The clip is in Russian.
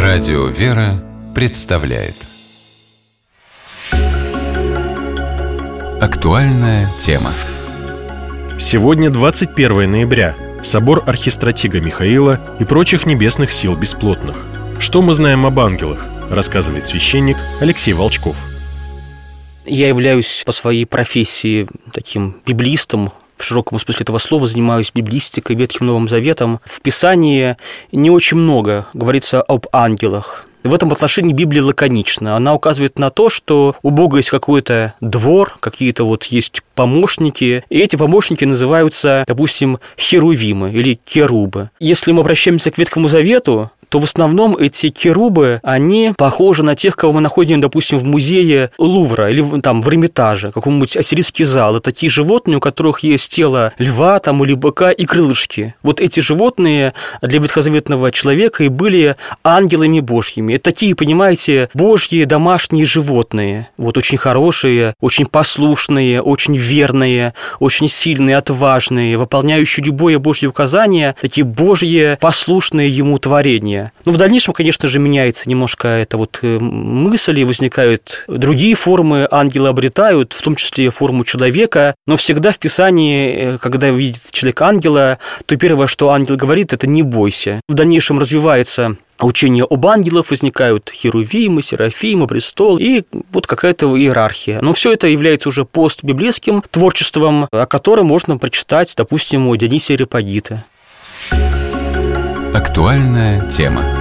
Радио «Вера» представляет актуальная тема. Сегодня 21 ноября. Собор архистратига Михаила и прочих небесных сил бесплотных. Что мы знаем об ангелах, рассказывает священник Алексей Волчков. Я являюсь по своей профессии таким библистом, в широком смысле этого слова, занимаюсь библистикой, Ветхим Новым Заветом. В Писании не очень много говорится об ангелах. В этом отношении Библия лаконична. Она указывает на то, что у Бога есть какой-то двор, какие-то есть помощники, и эти помощники называются, допустим, херувимы или керубы. Если мы обращаемся к Ветхому Завету, то в основном эти керубы, они похожи на тех, кого мы находим, допустим, в музее Лувра или там в Эрмитаже, какой-нибудь ассирийский зал. Это такие животные, у которых есть тело льва там, или быка и крылышки. Вот эти животные для ветхозаветного человека и были ангелами Божьими. Это такие, понимаете, Божьи домашние животные. Очень хорошие, очень послушные, очень верные, очень сильные, отважные, выполняющие любое Божье указание, такие Божьи послушные Ему творения. В дальнейшем, конечно же, меняется немножко эта мысль, и возникают другие формы, ангелы обретают, в том числе форму человека, но всегда в Писании, когда видит человек ангела, то первое, что ангел говорит, это «не бойся». В дальнейшем развивается учение об ангелах, возникают херувимы, серафимы, престол, и какая-то иерархия. Но все это является уже постбиблейским творчеством, о котором можно прочитать, допустим, у Дионисия Ареопагита. Актуальная тема.